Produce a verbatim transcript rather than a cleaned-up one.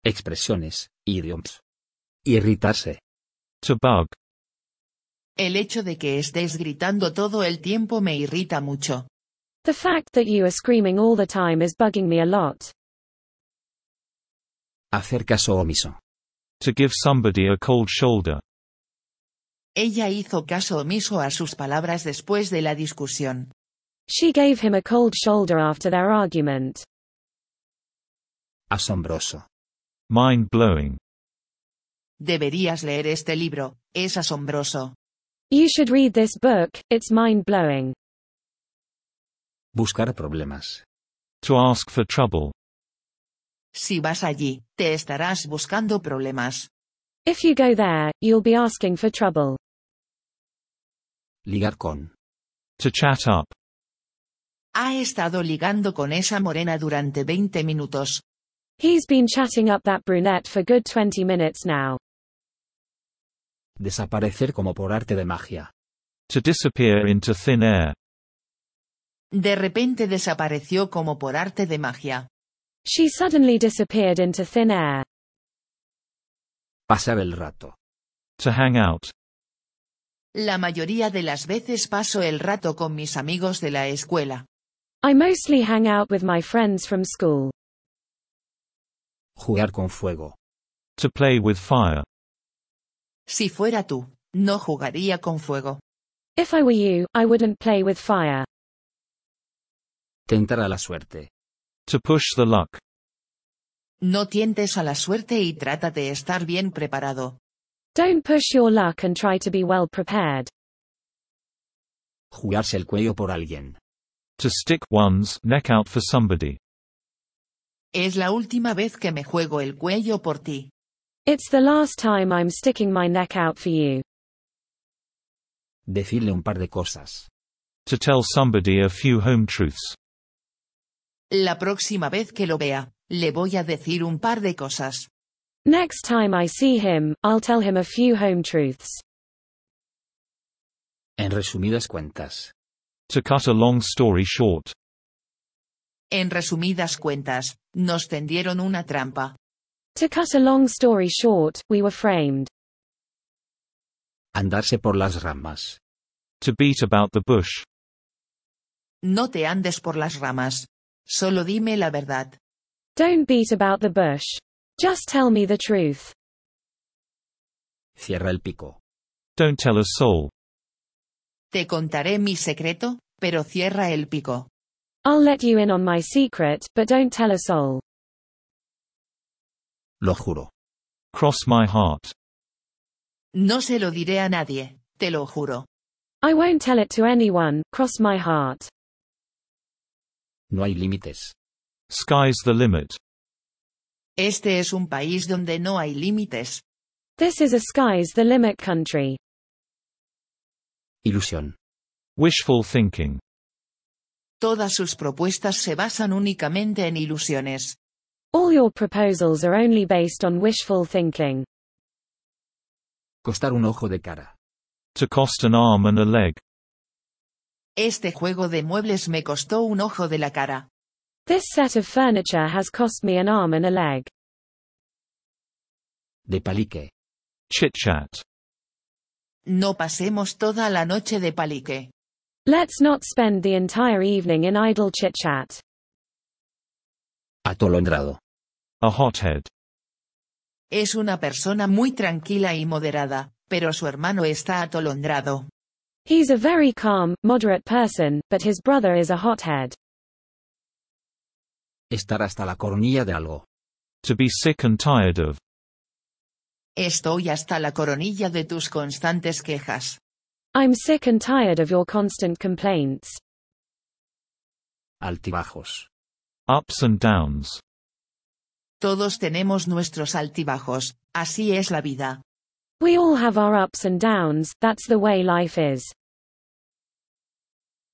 Expresiones, idioms. Irritarse. To bug. El hecho de que estés gritando todo el tiempo me irrita mucho. The fact that you are screaming all the time is bugging me a lot. Hacer caso omiso. To give somebody a cold shoulder. Ella hizo caso omiso a sus palabras después de la discusión. She gave him a cold shoulder after their argument. Asombroso. Mind-blowing. Deberías leer este libro, es asombroso. You should read this book, it's mind-blowing. Buscar problemas. To ask for trouble. Si vas allí, te estarás buscando problemas. If you go there, you'll be asking for trouble. Ligar con. To chat up. Ha estado ligando con esa morena durante veinte minutos. He's been chatting up that brunette for good twenty minutes now. Desaparecer como por arte de magia. To disappear into thin air. De repente desapareció como por arte de magia. She suddenly disappeared into thin air. Pasar el rato. To hang out. La mayoría de las veces paso el rato con mis amigos de la escuela. I mostly hang out with my friends from school. Jugar con fuego. To play with fire. Si fuera tú, no jugaría con fuego. If I were you, I wouldn't play with fire. Tentar a la suerte. To push the luck. No tientes a la suerte y trata de estar bien preparado. Don't push your luck and try to be well prepared. Jugarse el cuello por alguien. To stick one's neck out for somebody. Es la última vez que me juego el cuello por ti. It's the last time I'm sticking my neck out for you. Decirle un par de cosas. To tell somebody a few home truths. La próxima vez que lo vea, le voy a decir un par de cosas. Next time I see him, I'll tell him a few home truths. En resumidas cuentas. To cut a long story short. En resumidas cuentas, nos tendieron una trampa. To cut a long story short, we were framed. Andarse por las ramas. To beat about the bush. No te andes por las ramas. Solo dime la verdad. Don't beat about the bush. Just tell me the truth. Cierra el pico. Don't tell a soul. Te contaré mi secreto, pero cierra el pico. I'll let you in on my secret, but don't tell a soul. Lo juro. Cross my heart. No se lo diré a nadie, te lo juro. I won't tell it to anyone, cross my heart. No hay límites. Sky's the limit. Este es un país donde no hay límites. This is a sky's the limit country. Ilusión. Wishful thinking. Todas sus propuestas se basan únicamente en ilusiones. All your proposals are only based on wishful thinking. Costar un ojo de cara. To cost an arm and a leg. Este juego de muebles me costó un ojo de la cara. This set of furniture has cost me an arm and a leg. De palique. Chit-chat. No pasemos toda la noche de palique. Let's not spend the entire evening in idle chit-chat. Atolondrado. A hothead. Es una persona muy tranquila y moderada, pero su hermano está atolondrado. He's a very calm, moderate person, but his brother is a hothead. Estar hasta la coronilla de algo. To be sick and tired of. Estoy hasta la coronilla de tus constantes quejas. I'm sick and tired of your constant complaints. Altibajos. Ups and downs. Todos tenemos nuestros altibajos, así es la vida. We all have our ups and downs, that's the way life is.